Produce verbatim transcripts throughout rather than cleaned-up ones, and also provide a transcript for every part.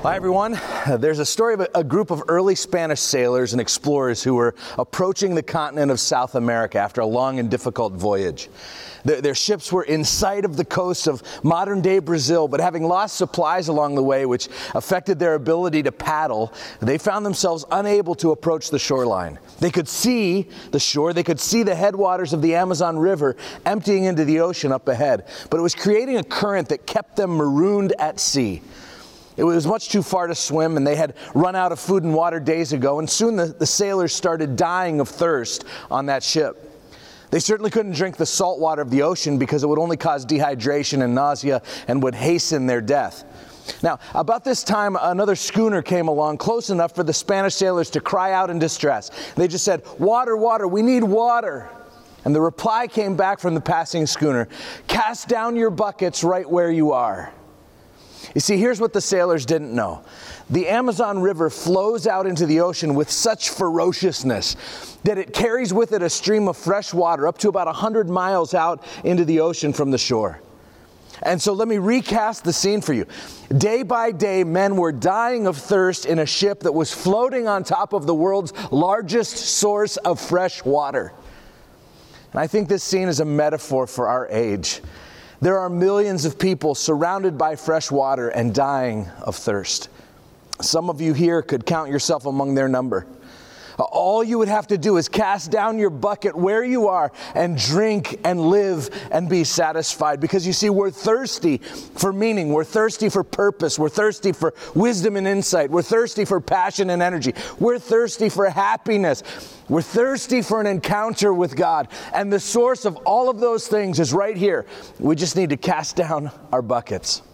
Hi, everyone. There's a story of a, a group of early Spanish sailors and explorers who were approaching the continent of South America after a long and difficult voyage. Their, their ships were in sight of the coast of modern-day Brazil, but having lost supplies along the way, which affected their ability to paddle, they found themselves unable to approach the shoreline. They could see the shore, they could see the headwaters of the Amazon River emptying into the ocean up ahead, but it was creating a current that kept them marooned at sea. It was much too far to swim, and they had run out of food and water days ago, and soon the, the sailors started dying of thirst on that ship. They certainly couldn't drink the salt water of the ocean because it would only cause dehydration and nausea and would hasten their death. Now, about this time, another schooner came along close enough for the Spanish sailors to cry out in distress. They just said, "Water, water, we need water." And the reply came back from the passing schooner, "Cast down your buckets right where you are." You see, here's what the sailors didn't know. The Amazon River flows out into the ocean with such ferociousness that it carries with it a stream of fresh water up to about one hundred miles out into the ocean from the shore. And so let me recast the scene for you. Day by day, men were dying of thirst in a ship that was floating on top of the world's largest source of fresh water. And I think this scene is a metaphor for our age. There are millions of people surrounded by fresh water and dying of thirst. Some of you here could count yourself among their number. All you would have to do is cast down your bucket where you are and drink and live and be satisfied. Because you see, we're thirsty for meaning. We're thirsty for purpose. We're thirsty for wisdom and insight. We're thirsty for passion and energy. We're thirsty for happiness. We're thirsty for an encounter with God. And the source of all of those things is right here. We just need to cast down our buckets.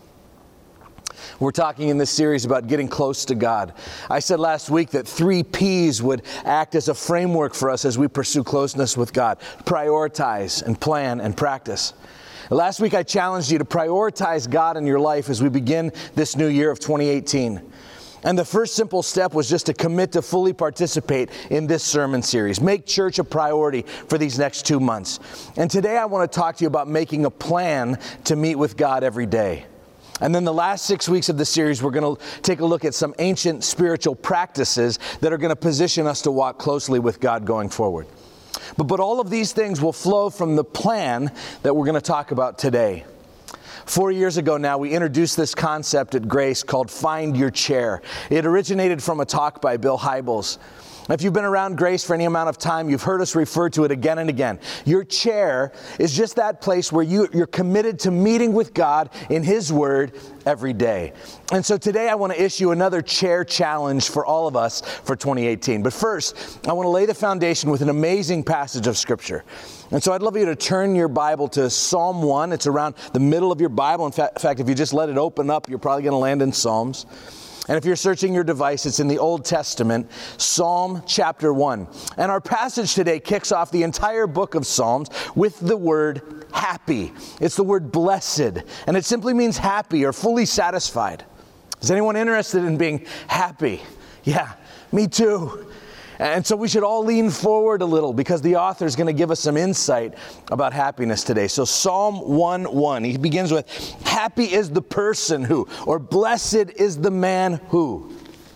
We're talking in this series about getting close to God. I said last week that three P's would act as a framework for us as we pursue closeness with God. Prioritize and plan and practice. Last week I challenged you to prioritize God in your life as we begin this new year of twenty eighteen. And the first simple step was just to commit to fully participate in this sermon series. Make church a priority for these next two months. And today I want to talk to you about making a plan to meet with God every day. And then the last six weeks of the series, we're going to take a look at some ancient spiritual practices that are going to position us to walk closely with God going forward. But, but all of these things will flow from the plan that we're going to talk about today. Four years ago now, we introduced this concept at Grace called Find Your Chair. It originated from a talk by Bill Hybels. If you've been around Grace for any amount of time, you've heard us refer to it again and again. Your chair is just that place where you, you're committed to meeting with God in His Word every day. And so today I want to issue another chair challenge for all of us for twenty eighteen. But first, I want to lay the foundation with an amazing passage of Scripture. And so I'd love you to turn your Bible to Psalm one. It's around the middle of your Bible. In fact, in fact if you just let it open up, you're probably going to land in Psalms. And if you're searching your device, it's in the Old Testament, Psalm chapter one. And our passage today kicks off the entire book of Psalms with the word happy. It's the word blessed, and it simply means happy or fully satisfied. Is anyone interested in being happy? Yeah, me too. And so we should all lean forward a little because the author is going to give us some insight about happiness today. So Psalm one one, he begins with, "Happy is the person who," or "blessed is the man who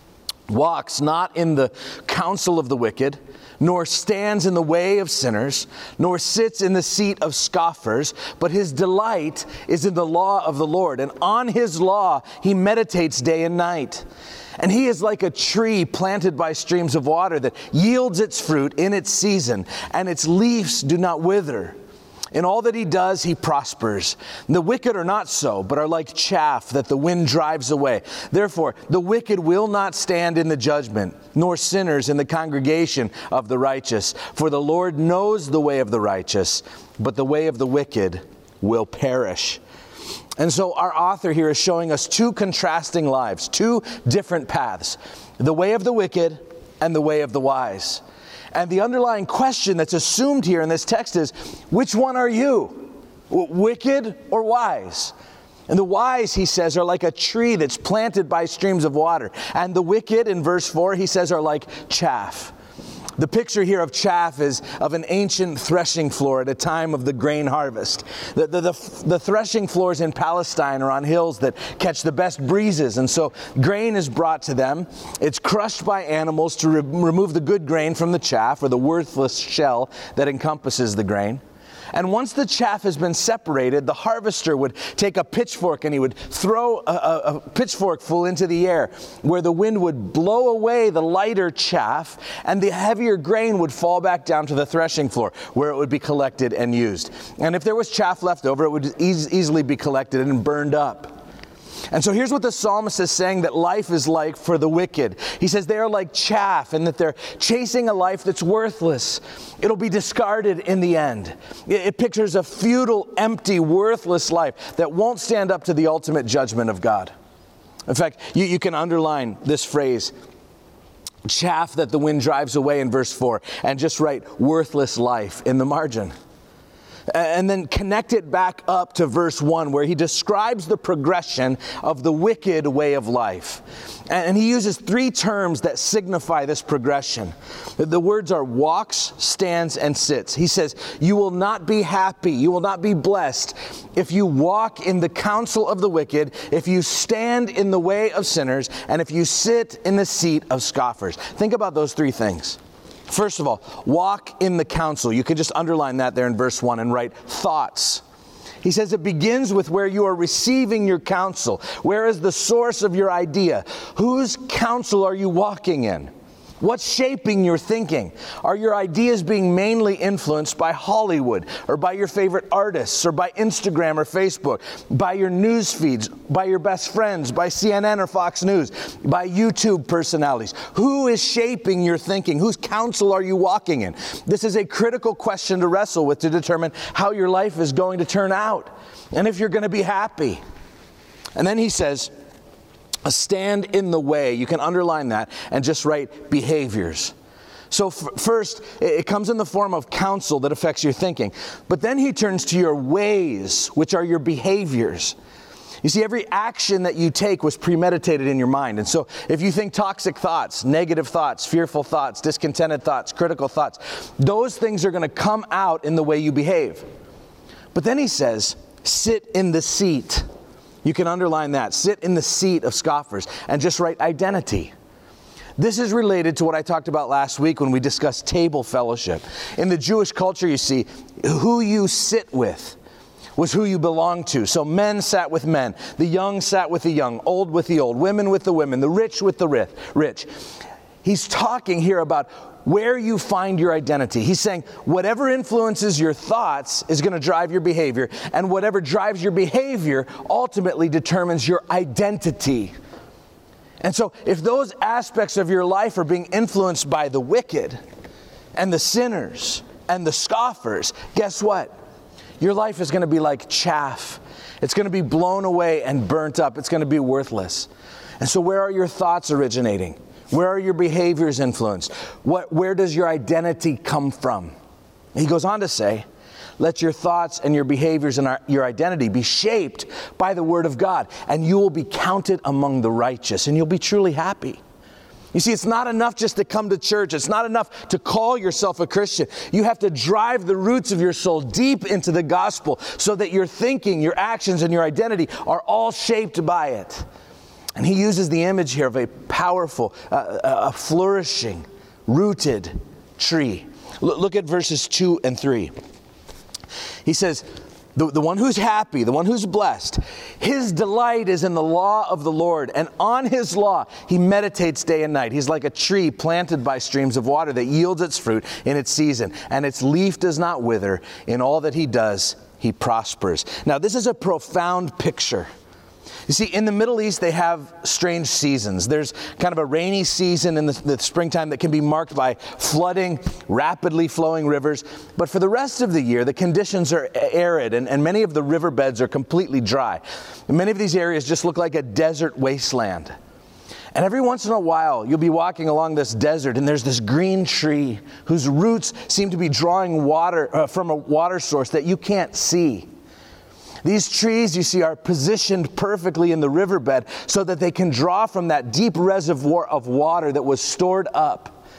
walks not in the counsel of the wicked, nor stands in the way of sinners, nor sits in the seat of scoffers, but his delight is in the law of the Lord, and on his law he meditates day and night. And he is like a tree planted by streams of water that yields its fruit in its season, and its leaves do not wither. In all that he does, he prospers. The wicked are not so, but are like chaff that the wind drives away. Therefore, the wicked will not stand in the judgment, nor sinners in the congregation of the righteous. For the Lord knows the way of the righteous, but the way of the wicked will perish." And so our author here is showing us two contrasting lives, two different paths, the way of the wicked and the way of the wise. And the underlying question that's assumed here in this text is, which one are you? Wicked or wise? And the wise, he says, are like a tree that's planted by streams of water. And the wicked, in verse four, he says, are like chaff. The picture here of chaff is of an ancient threshing floor at a time of the grain harvest. The, the, the, the threshing floors in Palestine are on hills that catch the best breezes, and so grain is brought to them. It's crushed by animals to re- remove the good grain from the chaff, or the worthless shell that encompasses the grain. And once the chaff has been separated, the harvester would take a pitchfork and he would throw a, a, a pitchfork full into the air, where the wind would blow away the lighter chaff and the heavier grain would fall back down to the threshing floor, where it would be collected and used. And if there was chaff left over, it would e- easily be collected and burned up. And so here's what the psalmist is saying that life is like for the wicked. He says they are like chaff, and that they're chasing a life that's worthless. It'll be discarded in the end. It pictures a futile, empty, worthless life that won't stand up to the ultimate judgment of God. In fact, you, you can underline this phrase, chaff that the wind drives away, in verse four, and just write worthless life in the margin. And then connect it back up to verse one, where he describes the progression of the wicked way of life. And he uses three terms that signify this progression. The words are walks, stands, and sits. He says, you will not be happy, you will not be blessed if you walk in the counsel of the wicked, if you stand in the way of sinners, and if you sit in the seat of scoffers. Think about those three things. First of all, walk in the counsel. You can just underline that there in verse one and write thoughts. He says it begins with where you are receiving your counsel. Where is the source of your idea? Whose counsel are you walking in? What's shaping your thinking? Are your ideas being mainly influenced by Hollywood, or by your favorite artists, or by Instagram or Facebook, by your news feeds, by your best friends, by C N N or Fox News, by YouTube personalities? Who is shaping your thinking? Whose counsel are you walking in? This is a critical question to wrestle with to determine how your life is going to turn out and if you're going to be happy. And then he says, a stand in the way. You can underline that and just write behaviors. So f- first, it comes in the form of counsel that affects your thinking. But then he turns to your ways, which are your behaviors. You see, every action that you take was premeditated in your mind. And so if you think toxic thoughts, negative thoughts, fearful thoughts, discontented thoughts, critical thoughts, those things are going to come out in the way you behave. But then he says, sit in the seat. You can underline that. Sit in the seat of scoffers and just write identity. This is related to what I talked about last week when we discussed table fellowship. In the Jewish culture, you see, who you sit with was who you belonged to. So men sat with men, the young sat with the young, old with the old, women with the women, the rich with the rich. He's talking here about where you find your identity. He's saying whatever influences your thoughts is going to drive your behavior, and whatever drives your behavior ultimately determines your identity. And so if those aspects of your life are being influenced by the wicked and the sinners and the scoffers, guess what? Your life is going to be like chaff. It's going to be blown away and burnt up. It's going to be worthless. And so where are your thoughts originating? Where are your behaviors influenced? What, where does your identity come from? He goes on to say, let your thoughts and your behaviors and our, your identity be shaped by the Word of God, and you will be counted among the righteous, and you'll be truly happy. You see, it's not enough just to come to church. It's not enough to call yourself a Christian. You have to drive the roots of your soul deep into the gospel so that your thinking, your actions, and your identity are all shaped by it. And he uses the image here of a powerful, uh, a flourishing, rooted tree. L- look at verses two and three. He says, the, the one who's happy, the one who's blessed, his delight is in the law of the Lord, and on his law he meditates day and night. He's like a tree planted by streams of water that yields its fruit in its season, and its leaf does not wither. In all that he does, he prospers. Now, this is a profound picture. You see, in the Middle East, they have strange seasons. There's kind of a rainy season in the, the springtime that can be marked by flooding, rapidly flowing rivers. But for the rest of the year, the conditions are arid, and, and many of the riverbeds are completely dry. And many of these areas just look like a desert wasteland. And every once in a while, you'll be walking along this desert, and there's this green tree whose roots seem to be drawing water uh, from a water source that you can't see. These trees, you see, are positioned perfectly in the riverbed so that they can draw from that deep reservoir of water that was stored up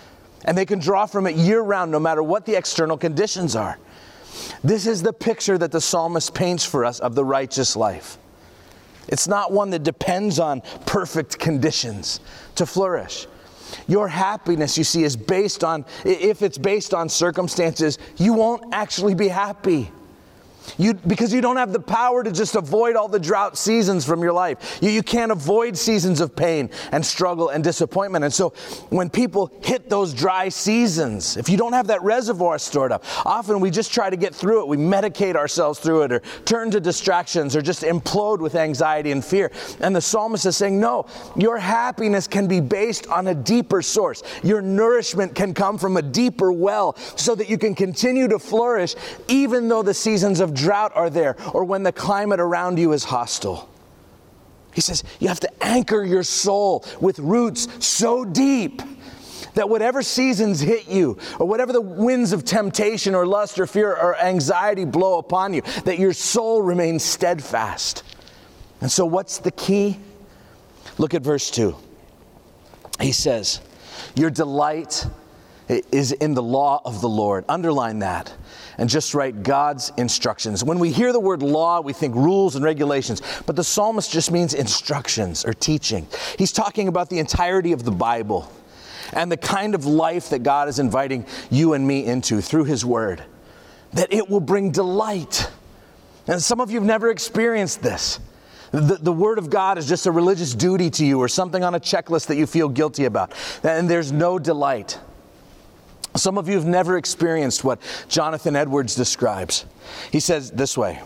And they can draw from it year-round, no matter what the external conditions are. This is the picture that the psalmist paints for us of the righteous life. It's not one that depends on perfect conditions to flourish. Your happiness, you see, is based on, if it's based on circumstances, you won't actually be happy. You, because you don't have the power to just avoid all the drought seasons from your life. You, you can't avoid seasons of pain and struggle and disappointment. And so when people hit those dry seasons, if you don't have that reservoir stored up, often we just try to get through it. We medicate ourselves through it, or turn to distractions, or just implode with anxiety and fear. And the psalmist is saying, no, your happiness can be based on a deeper source. Your nourishment can come from a deeper well, so that you can continue to flourish even though the seasons of drought are there, or when the climate around you is hostile. He says you have to anchor your soul with roots so deep that whatever seasons hit you, or whatever the winds of temptation or lust or fear or anxiety blow upon you, that your soul remains steadfast. And so what's the key? Look at verse two. He says, your delight is in the law of the Lord. Underline that. And just write God's instructions. When we hear the word law, we think rules and regulations, but the psalmist just means instructions or teaching. He's talking about the entirety of the Bible and the kind of life that God is inviting you and me into through His Word, that it will bring delight. And some of you have never experienced this. The, the Word of God is just a religious duty to you, or something on a checklist that you feel guilty about, and there's no delight. Some of you have never experienced what Jonathan Edwards describes. He says this way.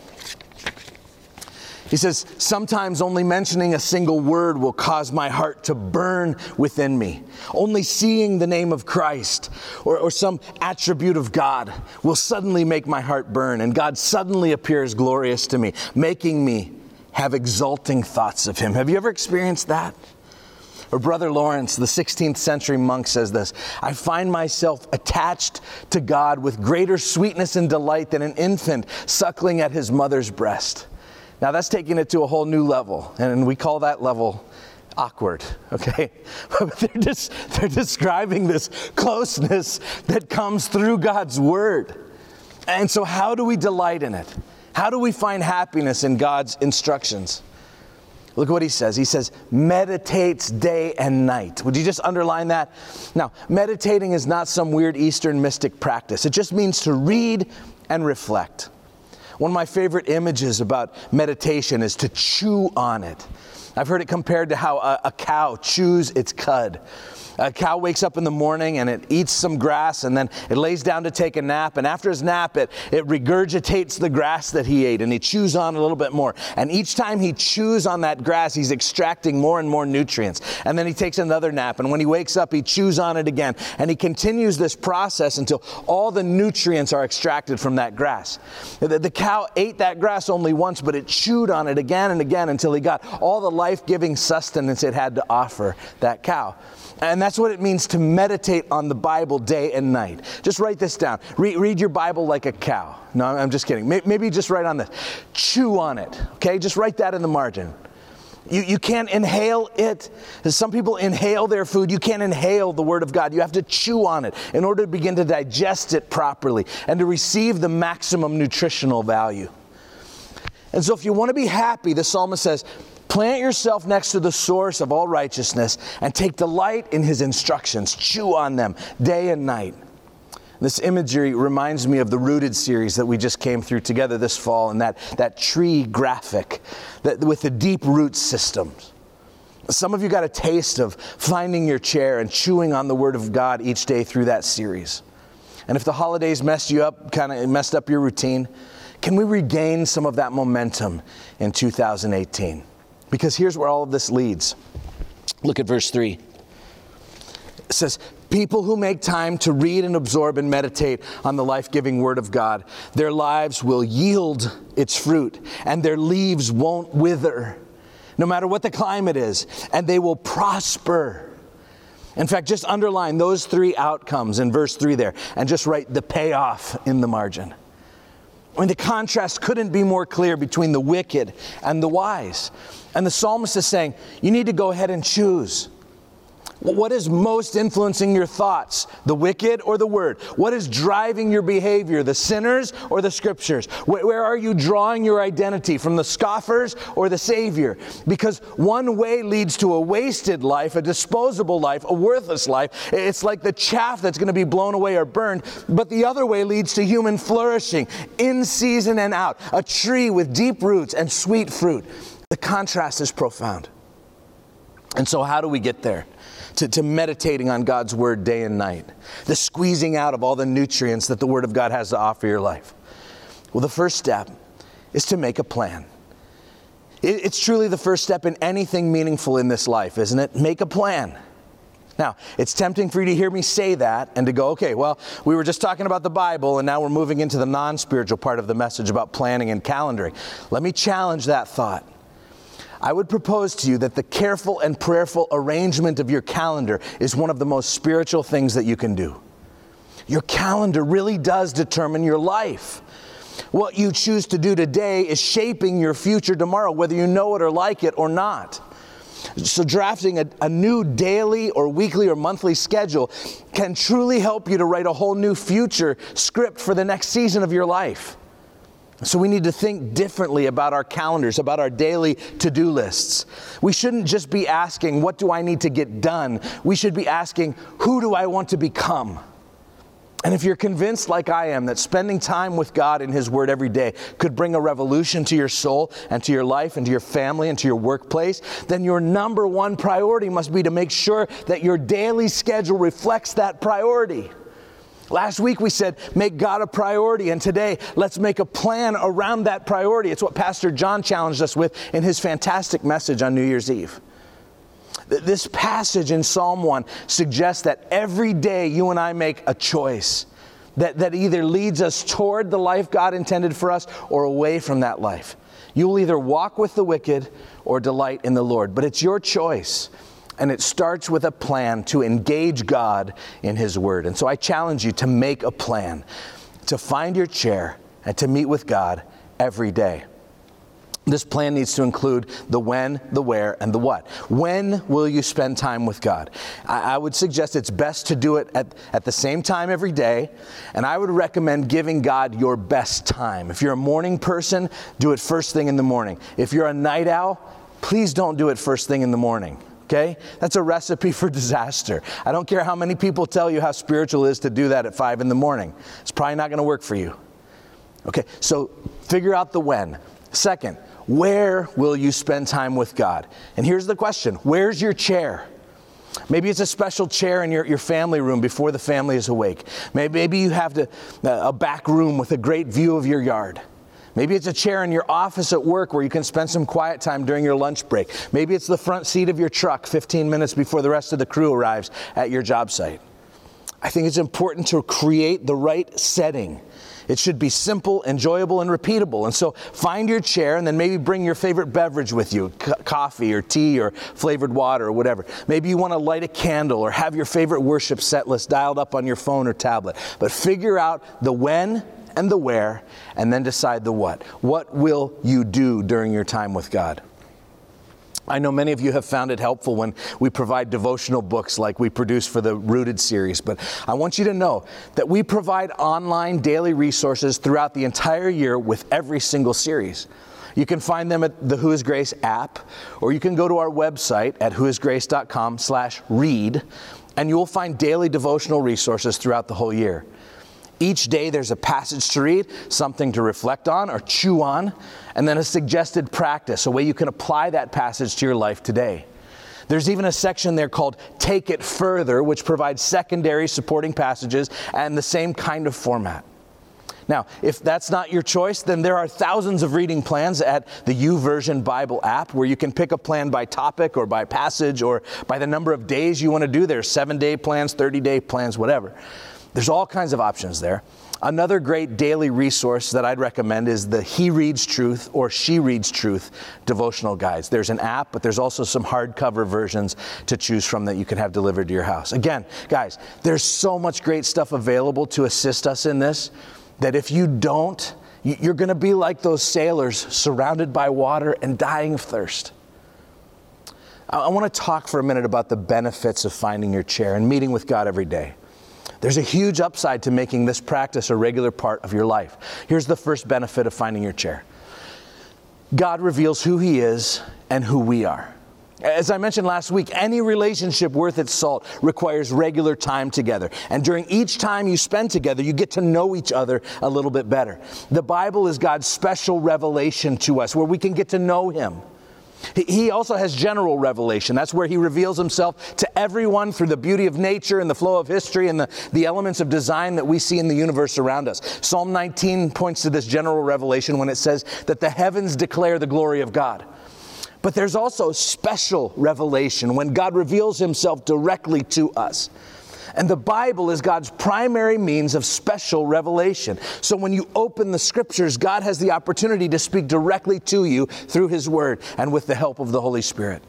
He says, sometimes only mentioning a single word will cause my heart to burn within me. Only seeing the name of Christ or, or some attribute of God will suddenly make my heart burn, and God suddenly appears glorious to me, making me have exulting thoughts of Him. Have you ever experienced that? Or Brother Lawrence, the sixteenth century monk, says this: I find myself attached to God with greater sweetness and delight than an infant suckling at his mother's breast. Now that's taking it to a whole new level, and we call that level awkward, okay? But they're just, they're describing this closeness that comes through God's Word. And so how do we delight in it? How do we find happiness in God's instructions? Look what he says. He says, meditates day and night. Would you just underline that? Now, meditating is not some weird Eastern mystic practice. It just means to read and reflect. One of my favorite images about meditation is to chew on it. I've heard it compared to how a, a cow chews its cud. A cow wakes up in the morning and it eats some grass, and then it lays down to take a nap. And after his nap, it, it regurgitates the grass that he ate, and he chews on a little bit more. And each time he chews on that grass, he's extracting more and more nutrients. And then he takes another nap, and when he wakes up, he chews on it again. And he continues this process until all the nutrients are extracted from that grass. The, the cow ate that grass only once, but it chewed on it again and again until he got all the life-giving sustenance it had to offer that cow. And that's what it means to meditate on the Bible day and night. Just write this down. Re- read your Bible like a cow. No, I'm just kidding. Maybe just write on this. Chew on it. Okay, just write that in the margin. You, you can't inhale it. Some people inhale their food. You can't inhale the Word of God. You have to chew on it in order to begin to digest it properly and to receive the maximum nutritional value. And so if you want to be happy, the psalmist says, plant yourself next to the source of all righteousness and take delight in His instructions. Chew on them day and night. This imagery reminds me of the Rooted series that we just came through together this fall, and that, that tree graphic that, with the deep root systems. Some of you got a taste of finding your chair and chewing on the Word of God each day through that series. And if the holidays messed you up, kind of messed up your routine, can we regain some of that momentum in two thousand eighteen? Because here's where all of this leads. Look at verse three. It says, people who make time to read and absorb and meditate on the life-giving Word of God, their lives will yield its fruit, and their leaves won't wither, no matter what the climate is, and they will prosper. In fact, just underline those three outcomes in verse three there, and just write the payoff in the margin. I mean, the contrast couldn't be more clear between the wicked and the wise. And the psalmist is saying, you need to go ahead and choose. What is most influencing your thoughts, the wicked or the word? What is driving your behavior, the sinners or the scriptures? Where, where are you drawing your identity, from the scoffers or the Savior? Because one way leads to a wasted life, a disposable life, a worthless life. It's like the chaff that's going to be blown away or burned. But the other way leads to human flourishing, in season and out, a tree with deep roots and sweet fruit. The contrast is profound. And so how do we get there? To, to meditating on God's Word day and night. The squeezing out of all the nutrients that the Word of God has to offer your life. Well, the first step is to make a plan. It, it's truly the first step in anything meaningful in this life, isn't it? Make a plan. Now, it's tempting for you to hear me say that and to go, okay, well, we were just talking about the Bible and now we're moving into the non-spiritual part of the message about planning and calendaring. Let me challenge that thought. I would propose to you that the careful and prayerful arrangement of your calendar is one of the most spiritual things that you can do. Your calendar really does determine your life. What you choose to do today is shaping your future tomorrow, whether you know it or like it or not. So drafting a, a new daily or weekly or monthly schedule can truly help you to write a whole new future script for the next season of your life. So we need to think differently about our calendars, about our daily to-do lists. We shouldn't just be asking, what do I need to get done? We should be asking, who do I want to become? And if you're convinced, like I am, that spending time with God in His Word every day could bring a revolution to your soul and to your life and to your family and to your workplace, then your number one priority must be to make sure that your daily schedule reflects that priority. Last week we said, make God a priority, and today let's make a plan around that priority. It's what Pastor John challenged us with in his fantastic message on New Year's Eve. This passage in Psalm one suggests that every day you and I make a choice that, that either leads us toward the life God intended for us or away from that life. You will either walk with the wicked or delight in the Lord, but it's your choice. And it starts with a plan to engage God in His Word. And so I challenge you to make a plan, to find your chair and to meet with God every day. This plan needs to include the when, the where, and the what. When will you spend time with God? I, I would suggest it's best to do it at, at the same time every day. And I would recommend giving God your best time. If you're a morning person, do it first thing in the morning. If you're a night owl, please don't do it first thing in the morning. Okay? That's a recipe for disaster. I don't care how many people tell you how spiritual it is to do that at five in the morning. It's probably not going to work for you. Okay, so figure out the when. Second, where will you spend time with God? And here's the question. Where's your chair? Maybe it's a special chair in your, your family room before the family is awake. Maybe, maybe you have to, uh, a back room with a great view of your yard. Maybe it's a chair in your office at work where you can spend some quiet time during your lunch break. Maybe it's the front seat of your truck fifteen minutes before the rest of the crew arrives at your job site. I think it's important to create the right setting. It should be simple, enjoyable, and repeatable. And so find your chair and then maybe bring your favorite beverage with you, c- coffee or tea or flavored water or whatever. Maybe you want to light a candle or have your favorite worship set list dialed up on your phone or tablet. But figure out the when and the where, and then decide the what. What will you do during your time with God? I know many of you have found it helpful when we provide devotional books like we produce for the Rooted series, but I want you to know that we provide online daily resources throughout the entire year with every single series. You can find them at the Who is Grace app, or you can go to our website at whoisgrace.com slash read, and you'll find daily devotional resources throughout the whole year. Each day there's a passage to read, something to reflect on or chew on, and then a suggested practice, a way you can apply that passage to your life today. There's even a section there called Take It Further, which provides secondary supporting passages and the same kind of format. Now, if that's not your choice, then there are thousands of reading plans at the YouVersion Bible app where you can pick a plan by topic or by passage or by the number of days you want to do. There's seven-day plans, thirty-day plans, whatever. There's all kinds of options there. Another great daily resource that I'd recommend is the He Reads Truth or She Reads Truth devotional guides. There's an app, but there's also some hardcover versions to choose from that you can have delivered to your house. Again, guys, there's so much great stuff available to assist us in this that if you don't, you're going to be like those sailors surrounded by water and dying of thirst. I, I want to talk for a minute about the benefits of finding your chair and meeting with God every day. There's a huge upside to making this practice a regular part of your life. Here's the first benefit of finding your chair. God reveals who He is and who we are. As I mentioned last week, any relationship worth its salt requires regular time together. And during each time you spend together, you get to know each other a little bit better. The Bible is God's special revelation to us, where we can get to know Him. He also has general revelation. That's where He reveals Himself to everyone through the beauty of nature and the flow of history and the, the elements of design that we see in the universe around us. Psalm nineteen points to this general revelation when it says that the heavens declare the glory of God. But there's also special revelation when God reveals Himself directly to us. And the Bible is God's primary means of special revelation. So when you open the Scriptures, God has the opportunity to speak directly to you through His Word and with the help of the Holy Spirit.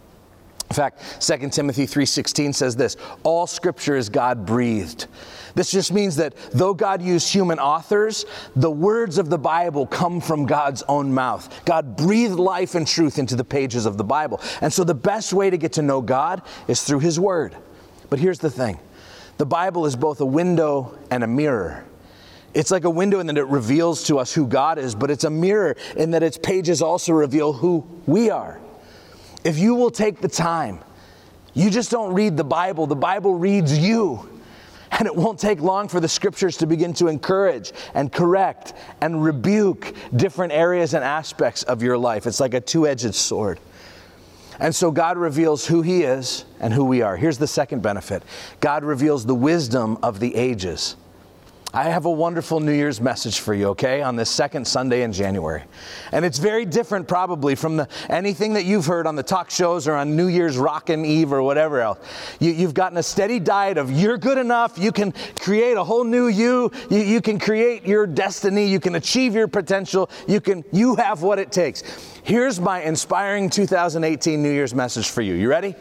In fact, Second Timothy three sixteen says this, all Scripture is God-breathed. This just means that though God used human authors, the words of the Bible come from God's own mouth. God breathed life and truth into the pages of the Bible. And so the best way to get to know God is through His Word. But here's the thing. The Bible is both a window and a mirror. It's like a window in that it reveals to us who God is, but it's a mirror in that its pages also reveal who we are. If you will take the time, you just don't read the Bible, the Bible reads you. And it won't take long for the Scriptures to begin to encourage and correct and rebuke different areas and aspects of your life. It's like a two-edged sword. And so God reveals who He is and who we are. Here's the second benefit. God reveals the wisdom of the ages. I have a wonderful New Year's message for you, okay, on this second Sunday in January. And it's very different probably from the, anything that you've heard on the talk shows or on New Year's Rockin' Eve or whatever else. You, you've gotten a steady diet of you're good enough, you can create a whole new you, you, you can create your destiny, you can achieve your potential, you can, you have what it takes. Here's my inspiring two thousand eighteen New Year's message for you. You ready?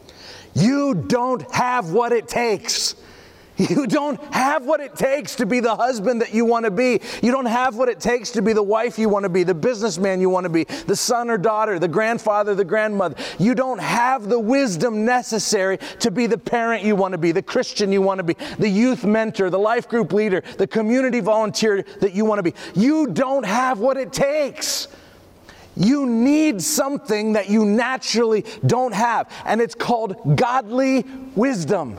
You don't have what it takes. You don't have what it takes to be the husband that you want to be. You don't have what it takes to be the wife you want to be, the businessman you want to be, the son or daughter, the grandfather, the grandmother. You don't have the wisdom necessary to be the parent you want to be, the Christian you want to be, the youth mentor, the life group leader, the community volunteer that you want to be. You don't have what it takes. You need something that you naturally don't have, and it's called godly wisdom.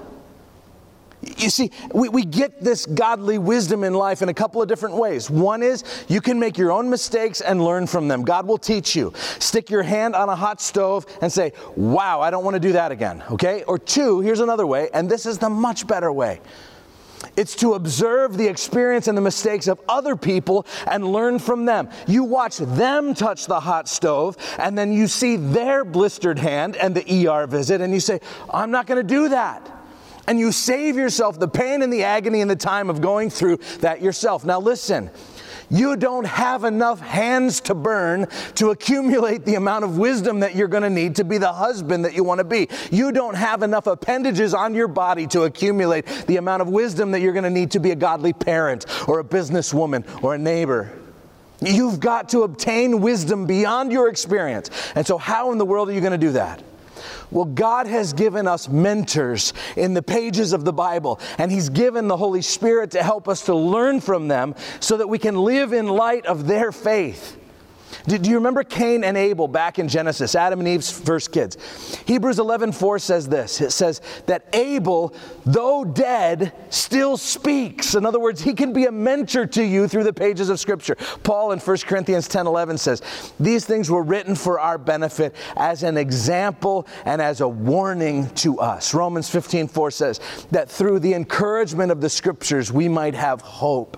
You see, we, we get this godly wisdom in life in a couple of different ways. One is you can make your own mistakes and learn from them. God will teach you. Stick your hand on a hot stove and say, wow, I don't want to do that again, okay? Or two, here's another way, and this is the much better way. It's to observe the experience and the mistakes of other people and learn from them. You watch them touch the hot stove, and then you see their blistered hand and the E R visit, and you say, I'm not going to do that. And you save yourself the pain and the agony and the time of going through that yourself. Now listen, you don't have enough hands to burn to accumulate the amount of wisdom that you're going to need to be the husband that you want to be. You don't have enough appendages on your body to accumulate the amount of wisdom that you're going to need to be a godly parent or a businesswoman or a neighbor. You've got to obtain wisdom beyond your experience. And so how in the world are you going to do that? Well, God has given us mentors in the pages of the Bible, and He's given the Holy Spirit to help us to learn from them so that we can live in light of their faith. Do you remember Cain and Abel back in Genesis, Adam and Eve's first kids? Hebrews eleven four says this. It says that Abel, though dead, still speaks. In other words, he can be a mentor to you through the pages of Scripture. Paul in First Corinthians ten eleven says, these things were written for our benefit as an example and as a warning to us. Romans fifteen four says that through the encouragement of the Scriptures, we might have hope.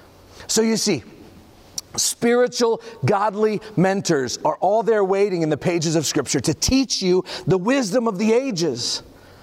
So you see, spiritual, godly mentors are all there waiting in the pages of Scripture to teach you the wisdom of the ages.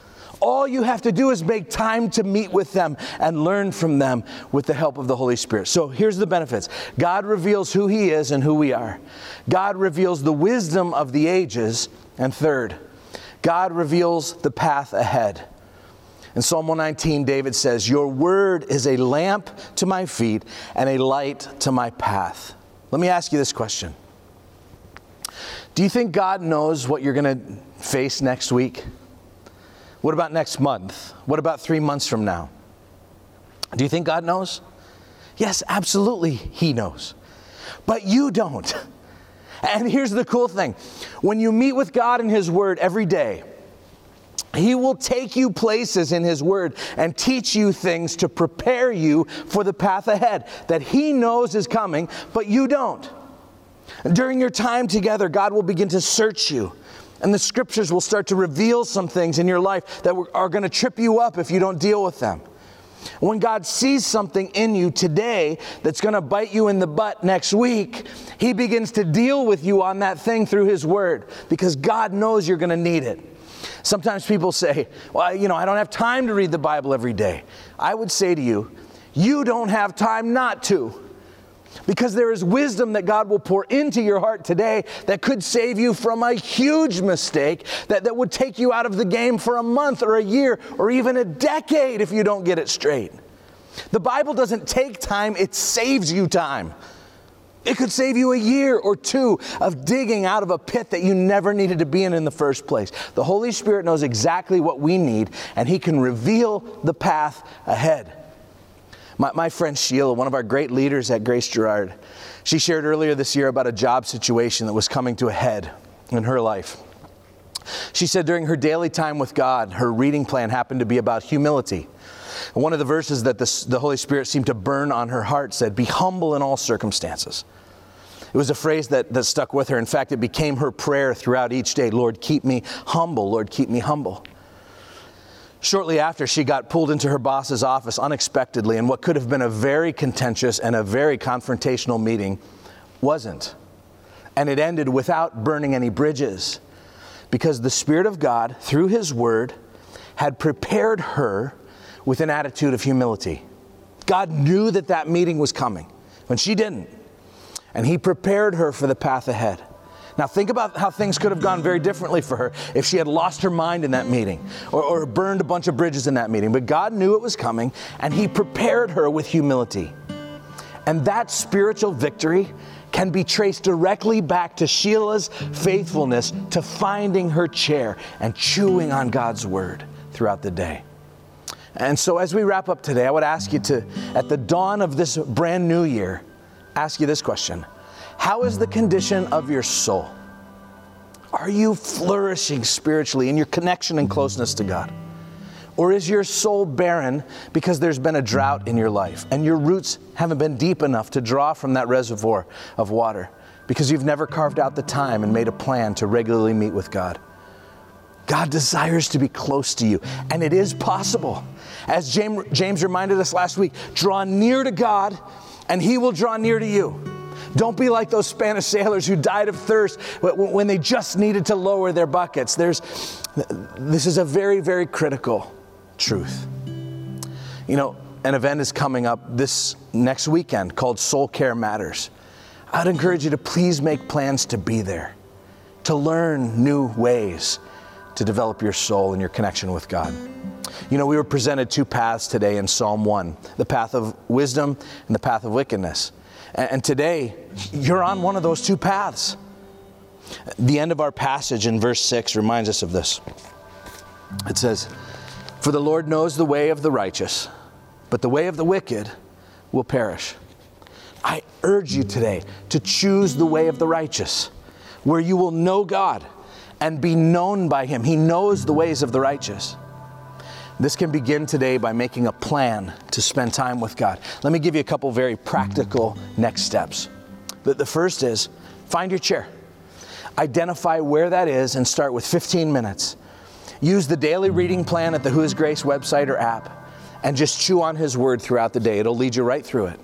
All you have to do is make time to meet with them and learn from them with the help of the Holy Spirit. So here's the benefits. God reveals who He is and who we are. God reveals the wisdom of the ages. And third, God reveals the path ahead. In Psalm one nineteen, David says, your word is a lamp to my feet and a light to my path. Let me ask you this question. Do you think God knows what you're going to face next week? What about next month? What about three months from now? Do you think God knows? Yes, absolutely, He knows. But you don't. And here's the cool thing. When you meet with God in His Word every day, He will take you places in His Word and teach you things to prepare you for the path ahead that He knows is coming, but you don't. During your time together, God will begin to search you, and the Scriptures will start to reveal some things in your life that are going to trip you up if you don't deal with them. When God sees something in you today that's going to bite you in the butt next week, He begins to deal with you on that thing through His Word, because God knows you're going to need it. Sometimes people say, well, you know, I don't have time to read the Bible every day. I would say to you, you don't have time not to. Because there is wisdom that God will pour into your heart today that could save you from a huge mistake that, that would take you out of the game for a month or a year or even a decade if you don't get it straight. The Bible doesn't take time, it saves you time. It could save you a year or two of digging out of a pit that you never needed to be in in the first place. The Holy Spirit knows exactly what we need, and He can reveal the path ahead. My, my friend Sheila, one of our great leaders at Grace Girard, she shared earlier this year about a job situation that was coming to a head in her life. She said during her daily time with God, her reading plan happened to be about humility. And one of the verses that the, the Holy Spirit seemed to burn on her heart said, "Be humble in all circumstances." It was a phrase that, that stuck with her. In fact, it became her prayer throughout each day. Lord, keep me humble. Lord, keep me humble. Shortly after, she got pulled into her boss's office unexpectedly, and what could have been a very contentious and a very confrontational meeting wasn't. And it ended without burning any bridges, because the Spirit of God, through His Word, had prepared her with an attitude of humility. God knew that that meeting was coming when she didn't, and He prepared her for the path ahead. Now think about how things could have gone very differently for her if she had lost her mind in that meeting or, or burned a bunch of bridges in that meeting. But God knew it was coming, and He prepared her with humility. And that spiritual victory can be traced directly back to Sheila's faithfulness to finding her chair and chewing on God's Word throughout the day. And so as we wrap up today, I would ask you to, at the dawn of this brand new year, ask you this question. How is the condition of your soul? Are you flourishing spiritually in your connection and closeness to God? Or is your soul barren because there's been a drought in your life and your roots haven't been deep enough to draw from that reservoir of water because you've never carved out the time and made a plan to regularly meet with God? God desires to be close to you, and it is possible. As James, James reminded us last week, draw near to God and He will draw near to you. Don't be like those Spanish sailors who died of thirst when they just needed to lower their buckets. There's, this is a very, very critical truth. You know, an event is coming up this next weekend called Soul Care Matters. I'd encourage you to please make plans to be there, to learn new ways to develop your soul and your connection with God. You know, we were presented two paths today in Psalm one, the path of wisdom and the path of wickedness. And today, you're on one of those two paths. The end of our passage in verse six reminds us of this. It says, "For the Lord knows the way of the righteous, but the way of the wicked will perish." I urge you today to choose the way of the righteous, where you will know God and be known by Him. He knows the ways of the righteous. This can begin today by making a plan to spend time with God. Let me give you a couple very practical next steps. The, the first is, find your chair. Identify where that is and start with fifteen minutes. Use the daily reading plan at the Who is Grace website or app and just chew on His Word throughout the day. It'll lead you right through it.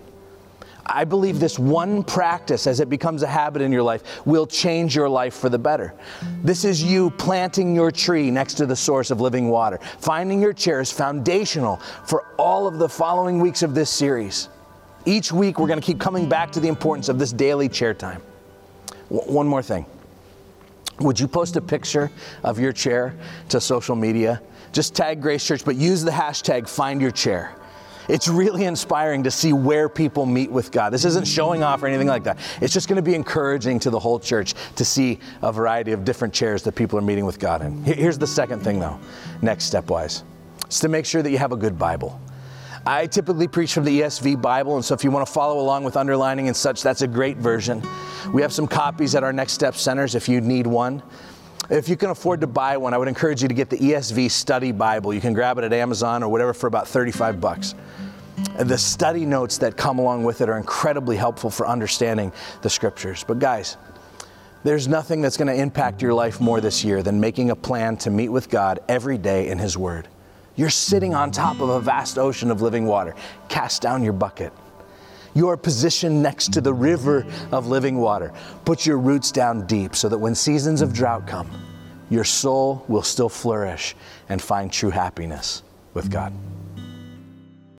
I believe this one practice, as it becomes a habit in your life, will change your life for the better. This is you planting your tree next to the source of living water. Finding your chair is foundational for all of the following weeks of this series. Each week, we're going to keep coming back to the importance of this daily chair time. W- one more thing. Would you post a picture of your chair to social media? Just tag Grace Church, but use the hashtag Find Your Chair. It's really inspiring to see where people meet with God. This isn't showing off or anything like that. It's just going to be encouraging to the whole church to see a variety of different chairs that people are meeting with God in. Here's the second thing, though, next stepwise. It's to make sure that you have a good Bible. I typically preach from the E S V Bible, and so if you want to follow along with underlining and such, that's a great version. We have some copies at our Next Step centers if you need one. If you can afford to buy one, I would encourage you to get the E S V Study Bible. You can grab it at Amazon or whatever for about thirty-five bucks. The study notes that come along with it are incredibly helpful for understanding the scriptures. But guys, there's nothing that's going to impact your life more this year than making a plan to meet with God every day in His Word. You're sitting on top of a vast ocean of living water. Cast down your bucket. You are positioned next to the river of living water. Put your roots down deep so that when seasons of drought come, your soul will still flourish and find true happiness with God.